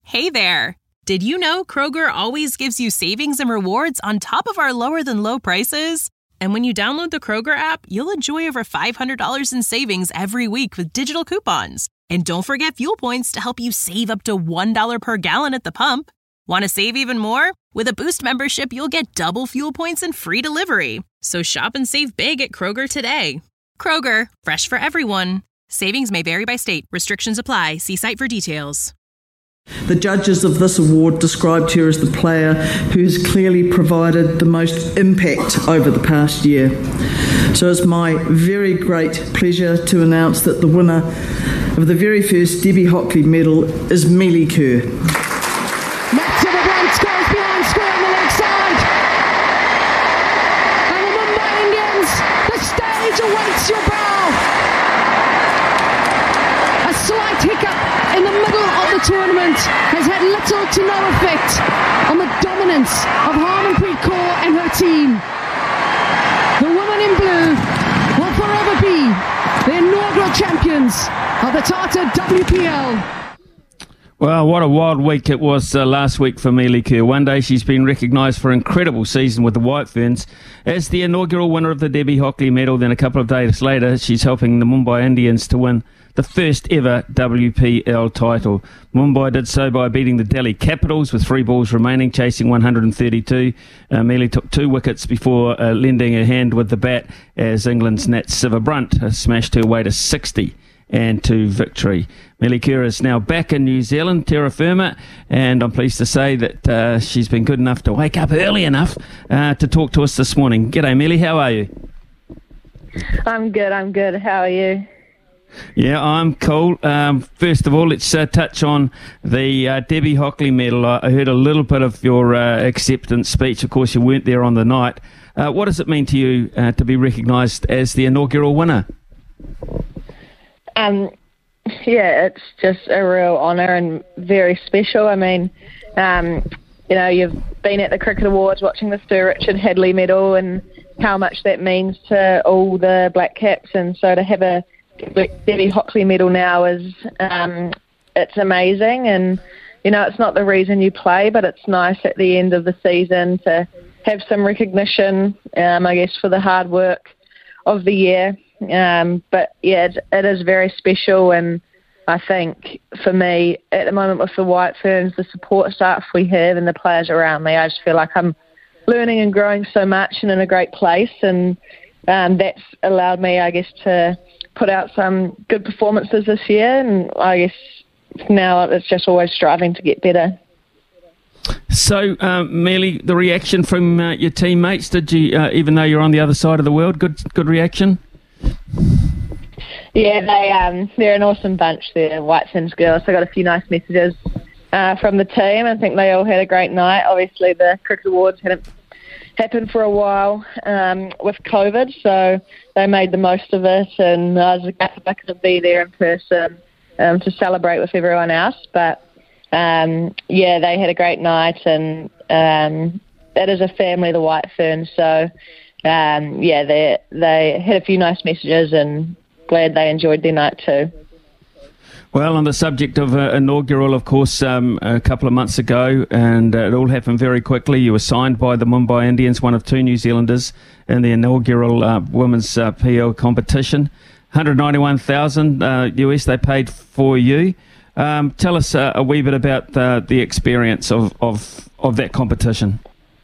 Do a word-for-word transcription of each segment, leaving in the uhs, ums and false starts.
Hey there! Did you know Kroger always gives you savings and rewards on top of our lower-than-low prices? And when you download the Kroger app, you'll enjoy over five hundred dollars in savings every week with digital coupons. And don't forget fuel points to help you save up to one dollar per gallon at the pump. Want to save even more? With a Boost membership, you'll get double fuel points and free delivery. So shop and save big at Kroger today. Kroger, fresh for everyone. Savings may vary by state. Restrictions apply. See site for details. The judges of this award described her as the player who has clearly provided the most impact over the past year. So it's my very great pleasure to announce that the winner of the very first Debbie Hockley medal is Melie Kerr. Matt Silverbrand scores behind square on the leg side. And the Mumbai Indians, the stage awaits your brow. A slight hiccup in the middle of the tournament has had little to no effect on the dominance of Harmanpreet Kaur and her team. The women in blue will forever be the inaugural champions of the Tata W P L. Well, what a wild week it was uh, last week for Melie Kerr. One day she's been recognised for an incredible season with the White Ferns as the inaugural winner of the Debbie Hockley medal. Then a couple of days later, she's helping the Mumbai Indians to win the first ever W P L title. Mumbai did so by beating the Delhi Capitals with three balls remaining, chasing one hundred thirty-two. Uh, Melie took two wickets before uh, lending a hand with the bat as England's Nat Sciver-Brunt uh, smashed her way to sixty and to victory. Melie Kerr is now back in New Zealand, terra firma, and I'm pleased to say that uh, she's been good enough to wake up early enough uh, to talk to us this morning. G'day, Melie, how are you? I'm good, I'm good. How are you? Yeah, I'm cool. Um, first of all, let's uh, touch on the uh, Debbie Hockley medal. I, I heard a little bit of your uh, acceptance speech. Of course, you weren't there on the night. Uh, what does it mean to you uh, to be recognised as the inaugural winner? Um, yeah, it's just a real honour and very special. I mean, um, you know, you've been at the Cricket Awards watching the Sir Richard Hadley medal and how much that means to all the Black Caps, and so to have a Debbie Hockley medal now is um, it's amazing. And you know, it's not the reason you play, but it's nice at the end of the season to have some recognition, um, I guess, for the hard work of the year. Um, but yeah, it, it is very special, and I think for me at the moment with the White Ferns, the support staff we have and the players around me, I just feel like I'm learning and growing so much and in a great place, and um, that's allowed me, I guess, to put out some good performances this year, and I guess now it's just always striving to get better. So, uh, Melie, the reaction from uh, your teammates, did you, uh, even though you're on the other side of the world, good good reaction? Yeah, they, um, they're an awesome bunch, they're White Ferns girls. I got a few nice messages uh, from the team. I think they all had a great night. Obviously, the Cricket Awards hadn't happened for a while um, with COVID, so they made the most of it, and I was glad if I could be there in person um, to celebrate with everyone else. But um, yeah, they had a great night, and um, that is a family, the White Ferns, so um, yeah, they they had a few nice messages, and glad they enjoyed their night too. Well, on the subject of uh, inaugural, of course, um, a couple of months ago, and uh, it all happened very quickly. You were signed by the Mumbai Indians, one of two New Zealanders in the inaugural uh, women's uh, P L competition. one hundred ninety-one thousand uh, U S they paid for you. Um, tell us uh, a wee bit about uh, the experience of, of, of that competition.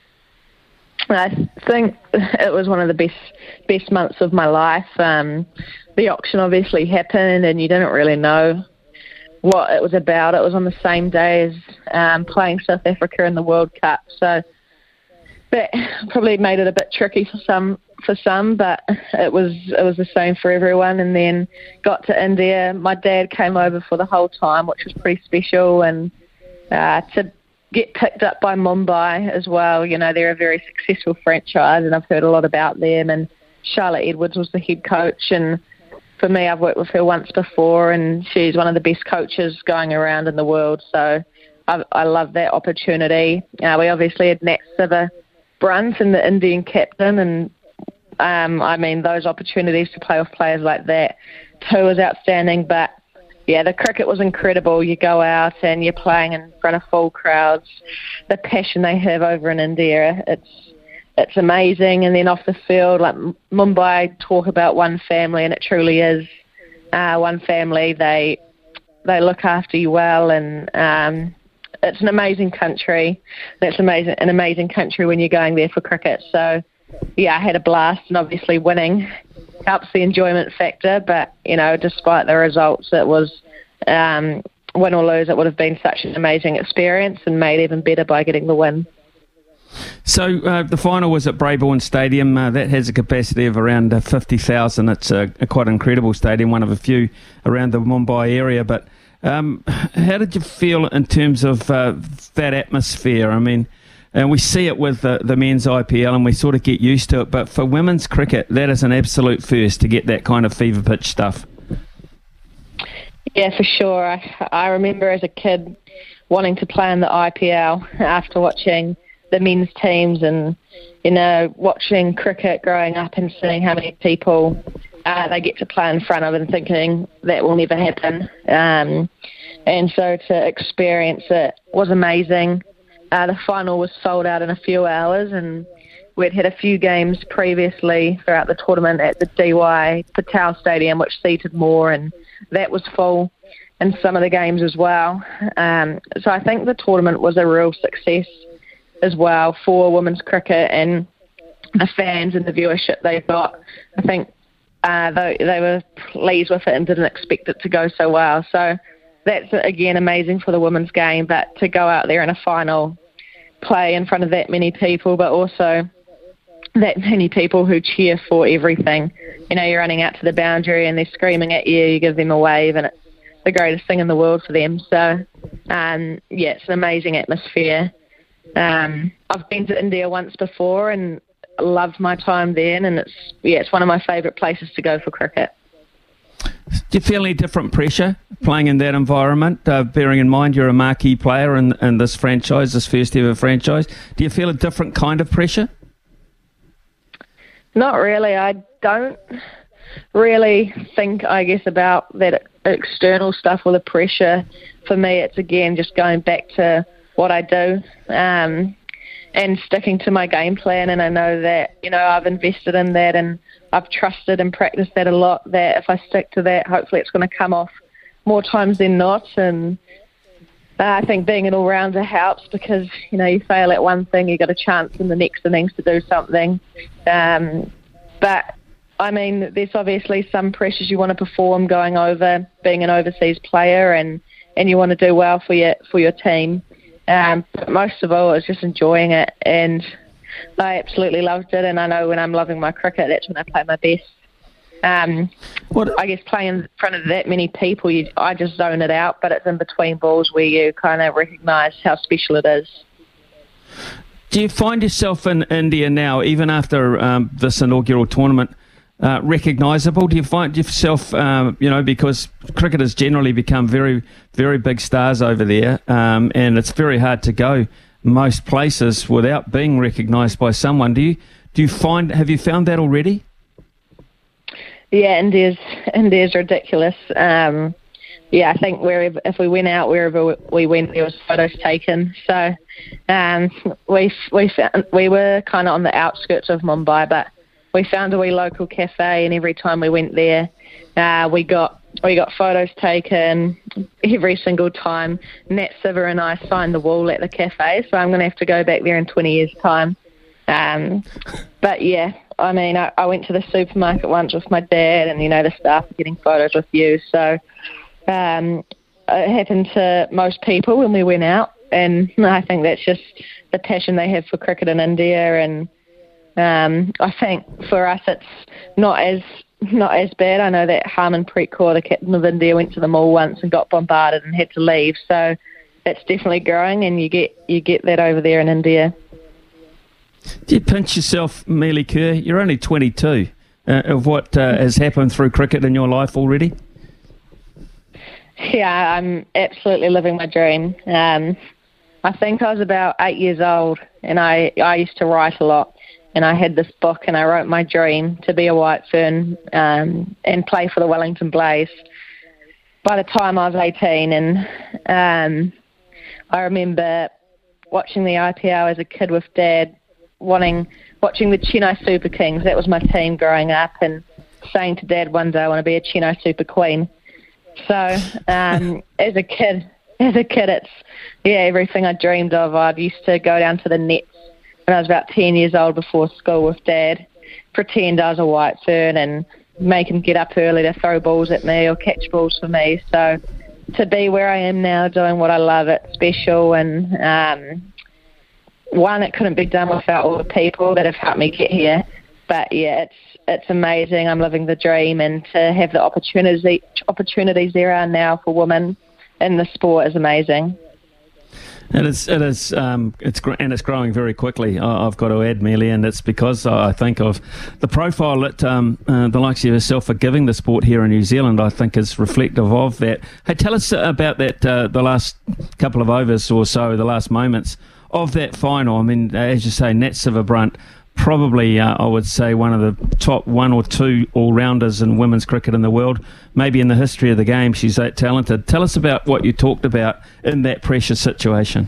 I think it was one of the best best months of my life. Um, the auction obviously happened, and you didn't really know what it was about. It was on the same day as um, playing South Africa in the World Cup, so that probably made it a bit tricky for some. For some, but it was it was the same for everyone. And then got to India. My dad came over for the whole time, which was pretty special, and uh, to get picked up by Mumbai as well. You know, they're a very successful franchise, and I've heard a lot about them. And Charlotte Edwards was the head coach, and for me, I've worked with her once before, and she's one of the best coaches going around in the world. So I, I love that opportunity. Uh, we obviously had Nat Sciver-Brunt and the Indian captain, and um, I mean, those opportunities to play with players like that too is outstanding. But yeah, the cricket was incredible. You go out and you're playing in front of full crowds. The passion they have over in India, it's it's amazing. And then off the field, like Mumbai talk about one family, and it truly is uh, one family. They they look after you well, and um, it's an amazing country. That's amazing, an amazing country when you're going there for cricket. So, yeah, I had a blast, and obviously winning helps the enjoyment factor. But, you know, despite the results, it was um, win or lose, it would have been such an amazing experience and made even better by getting the win. So uh, the final was at Brabourne Stadium. Uh, that has a capacity of around uh, fifty thousand. It's a, a quite incredible stadium, one of a few around the Mumbai area. But um, how did you feel in terms of uh, that atmosphere? I mean, and we see it with the, the men's I P L and we sort of get used to it. But for women's cricket, that is an absolute first to get that kind of fever pitch stuff. Yeah, for sure. I, I remember as a kid wanting to play in the I P L after watching the men's teams and, you know, watching cricket growing up and seeing how many people uh, they get to play in front of and thinking that will never happen. Um, and so to experience it was amazing. Uh, the final was sold out in a few hours, and we'd had a few games previously throughout the tournament at the D Y Patel Stadium, which seated more, and that was full in some of the games as well. Um, so I think the tournament was a real success as well for women's cricket and the fans and the viewership they got. I think uh, they, they were pleased with it and didn't expect it to go so well. So that's, again, amazing for the women's game, but to go out there in a final, play in front of that many people, but also that many people who cheer for everything. You know, you're running out to the boundary and they're screaming at you, you give them a wave, and it's the greatest thing in the world for them. So, um, yeah, it's an amazing atmosphere. Um, I've been to India once before and loved my time then, and it's yeah, it's one of my favourite places to go for cricket. Do you feel any different pressure playing in that environment, uh, bearing in mind you're a marquee player in, in this franchise, this first ever franchise? Do you feel a different kind of pressure? Not really. I don't really think, I guess, about that external stuff or the pressure. For me, it's, again, just going back to what I do um, and sticking to my game plan. And I know that, you know, I've invested in that and I've trusted and practiced that a lot, that if I stick to that, hopefully it's going to come off more times than not. And uh, I think being an all-rounder helps because, you know, you fail at one thing, you got a chance in the next innings to do something. Um, but, I mean, there's obviously some pressures you want to perform going over, being an overseas player, and, and you want to do well for your for your team. Um, but most of all, it's just enjoying it, and I absolutely loved it. And I know when I'm loving my cricket, that's when I play my best. Um, what? I guess playing in front of that many people, you, I just zone it out. But it's in between balls where you kind of recognise how special it is. Do you find yourself in India now, even after um, this inaugural tournament, uh, recognisable? Do you find yourself, um, you know, because cricketers generally become very, very big stars over there, um, and it's very hard to go most places without being recognised by someone. Do you do you find? Have you found that already? Yeah, India's India's ridiculous. Um, yeah, I think wherever if we went out, wherever we went, there was photos taken. So um, we we found we were kind of on the outskirts of Mumbai, but we found a wee local cafe, and every time we went there, uh, we got we got photos taken every single time. Nat Siver and I signed the wall at the cafe, so I'm going to have to go back there in twenty years' time. Um, but yeah, I mean, I, I went to the supermarket once with my dad, and you know the staff are getting photos with you. So um, it happened to most people when we went out, and I think that's just the passion they have for cricket in India. And um, I think for us, it's not as not as bad. I know that Harmanpreet Kaur, the captain of India, went to the mall once and got bombarded and had to leave. So it's definitely growing, and you get you get that over there in India. Do you pinch yourself, Mealy Kerr? You're only twenty-two. Uh, of what uh, has happened through cricket in your life already? Yeah, I'm absolutely living my dream. Um, I think I was about eight years old, and I, I used to write a lot. And I had this book, and I wrote my dream to be a White Fern um, and play for the Wellington Blaze. by the time I was eighteen, and um, I remember watching the I P L as a kid with Dad, wanting watching the Chennai Super Kings. That was my team growing up, and saying to Dad one day I want to be a Chennai Super Queen. So um, as a kid, as a kid, it's yeah everything I dreamed of. I used to go down to the nets when I was about ten years old before school with Dad, pretend I was a White Fern and make him get up early to throw balls at me or catch balls for me. So to be where I am now, doing what I love, it's special. And um, one, it couldn't be done without all the people that have helped me get here. But yeah, it's it's amazing. I'm living the dream, and to have the opportunity opportunities there are now for women in the sport is amazing. It is, it is, um, it's and it's growing very quickly. I've got to add, Melly, and it's because I think of the profile that um, uh, the likes of yourself are giving the sport here in New Zealand. I think is reflective of that. Hey, tell us about that. Uh, the last couple of overs or so, the last moments of that final. I mean, as you say, Nat Sciver-Brunt, probably, uh, I would say, one of the top one or two all-rounders in women's cricket in the world, maybe in the history of the game. She's that talented. Tell us about what you talked about in that precious situation.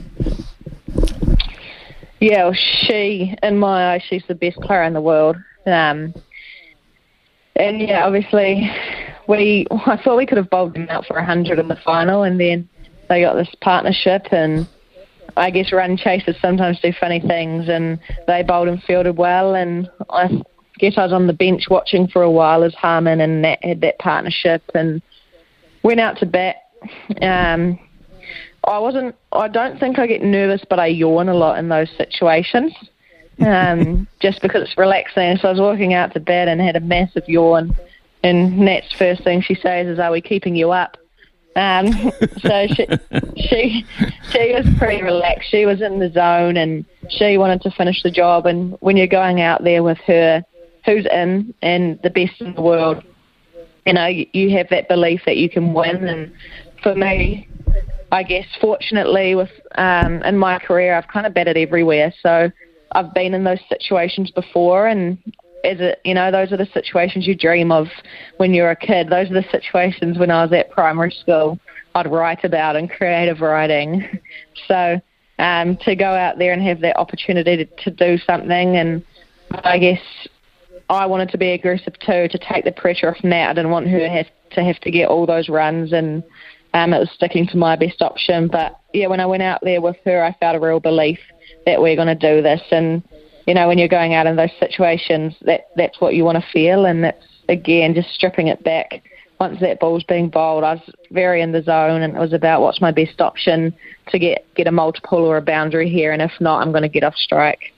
Yeah, well, she, in my eyes, she's the best player in the world. Um, and, yeah, obviously, we I thought we could have bowled them out for one hundred in the final, and then they got this partnership, and I guess run chasers sometimes do funny things, and they bowled and fielded well, and I guess I was on the bench watching for a while as Harman and Nat had that partnership, and went out to bat. Um, I wasn't, I don't think I get nervous, but I yawn a lot in those situations, um, just because it's relaxing. So I was walking out to bat and had a massive yawn, and Nat's first thing she says is, "Are we keeping you up?" Um, so she, she she was pretty relaxed. She was in the zone, and she wanted to finish the job. And when you're going out there with her, who's in and the best in the world, you know, you, you have that belief that you can win. And for me, I guess fortunately, with um, in my career, I've kind of batted everywhere. So I've been in those situations before, and as a, you know, those are the situations you dream of when you're a kid. Those are the situations when I was at primary school I'd write about in creative writing. So um, to go out there and have that opportunity to, to do something, and I guess I wanted to be aggressive too, to take the pressure off Nat. I didn't want her to have to, have to get all those runs, and um, it was sticking to my best option. But yeah, when I went out there with her, I felt a real belief that we're going to do this. And you know, when you're going out in those situations, that that's what you want to feel, and that's, again, just stripping it back. Once that ball's being bowled, I was very in the zone, and it was about what's my best option to get, get a multiple or a boundary here, and if not, I'm going to get off strike.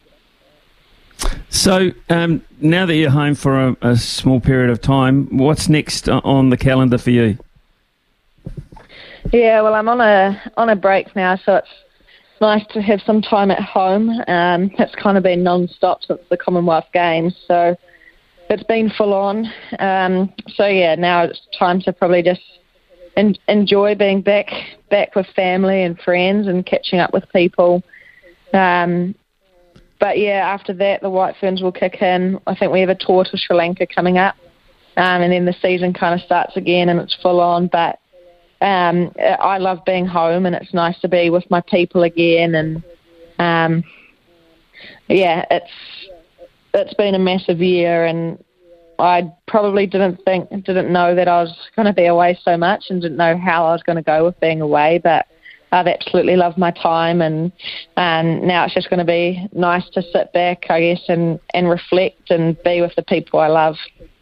So um, now that you're home for a, a small period of time, what's next on the calendar for you? Yeah, well, I'm on a on a break now, so it's nice to have some time at home. Um, it's kind of been non-stop since the Commonwealth Games, so it's been full on. Um, so yeah, now it's time to probably just en- enjoy being back back with family and friends and catching up with people. Um, but yeah, after that, the White Ferns will kick in. I think we have a tour to Sri Lanka coming up, um, and then the season kind of starts again, and it's full on. But Um, I love being home, and it's nice to be with my people again. And um, yeah, it's it's been a massive year, and I probably didn't think, didn't know that I was going to be away so much, and didn't know how I was going to go with being away. But I've absolutely loved my time, and and now it's just going to be nice to sit back, I guess, and, and reflect and be with the people I love.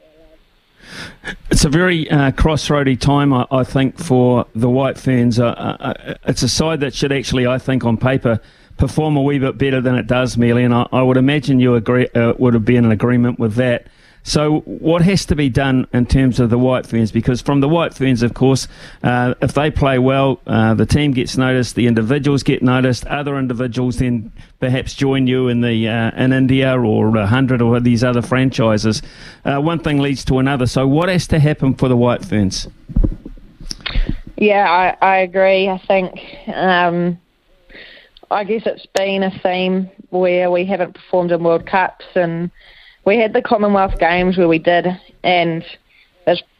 It's a very uh, crossroady time, I, I think, for the White Ferns. Uh, uh, it's a side that should actually, I think, on paper, perform a wee bit better than it does, Melly, and I, I would imagine you agree, uh, would have been in agreement with that. So what has to be done in terms of the White Ferns? Because from the White Ferns, of course, uh, if they play well, uh, the team gets noticed, the individuals get noticed, other individuals then perhaps join you in the uh, in India or one hundred or these other franchises. Uh, one thing leads to another. So what has to happen for the White Ferns? Yeah, I, I agree. I think, um, I guess it's been a theme where we haven't performed in World Cups, and we had the Commonwealth Games where we did, and it's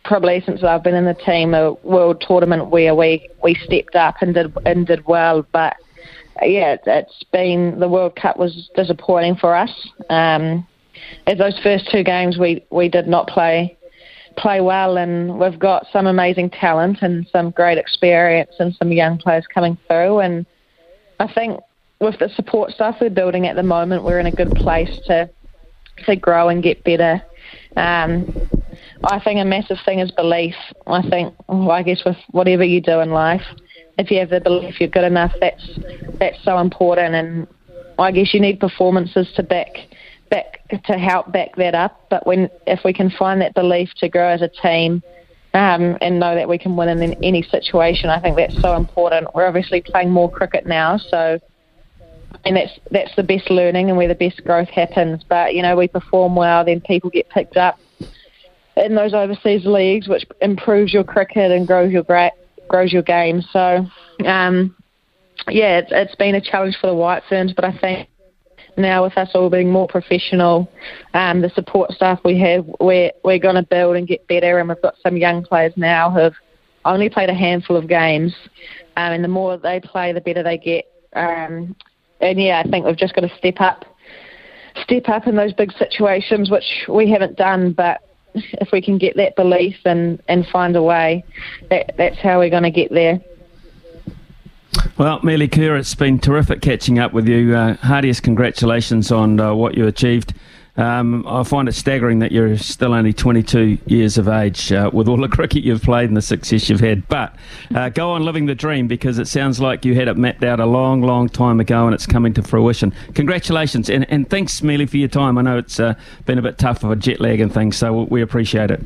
probably since I've been in the team, a world tournament where we, we stepped up and did and did well. But yeah, it's been the World Cup was disappointing for us. Um, as those first two games, we, we did not play play well, and we've got some amazing talent and some great experience and some young players coming through. And I think with the support stuff we're building at the moment, we're in a good place to to grow and get better. Um, I think a massive thing is belief. I think, well, I guess with whatever you do in life, if you have the belief you're good enough, that's that's so important. And I guess you need performances to back back to help back that up. But when if we can find that belief to grow as a team, um, and know that we can win in any situation, I think that's so important. We're obviously playing more cricket now, so and that's that's the best learning and where the best growth happens. But you know, we perform well, then people get picked up in those overseas leagues, which improves your cricket and grows your gra- grows your game. So, um, yeah, it's, it's been a challenge for the White Ferns, but I think now with us all being more professional, um, the support staff we have, we're, we're going to build and get better, and we've got some young players now who have only played a handful of games, um, and the more they play, the better they get. Um, and, yeah, I think we've just got to step up, step up in those big situations, which we haven't done, but if we can get that belief and, and find a way, that, that's how we're going to get there. Well, Mealy Kerr, it's been terrific catching up with you. Uh, heartiest congratulations on uh, what you achieved. Um, I find it staggering that you're still only twenty-two years of age uh, with all the cricket you've played and the success you've had. But uh, go on living the dream, because it sounds like you had it mapped out a long, long time ago and it's coming to fruition. Congratulations, and, and thanks, Mealy, for your time. I know it's uh, been a bit tough for jet lag and things, so we appreciate it.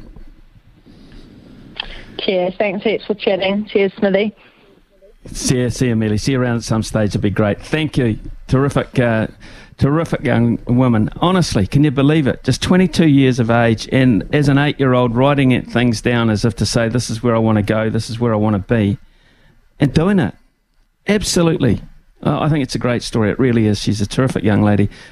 Cheers. Thanks heaps for chatting. Cheers, Smithy. See you, see you, Mealy. See you around at some stage. It'd be great. Thank you. Terrific, uh, terrific young woman. Honestly, can you believe it? Just twenty-two years of age, and as an eight-year-old, writing it, things down as if to say, this is where I want to go, this is where I want to be, and doing it. Absolutely. Oh, I think it's a great story. It really is. She's a terrific young lady.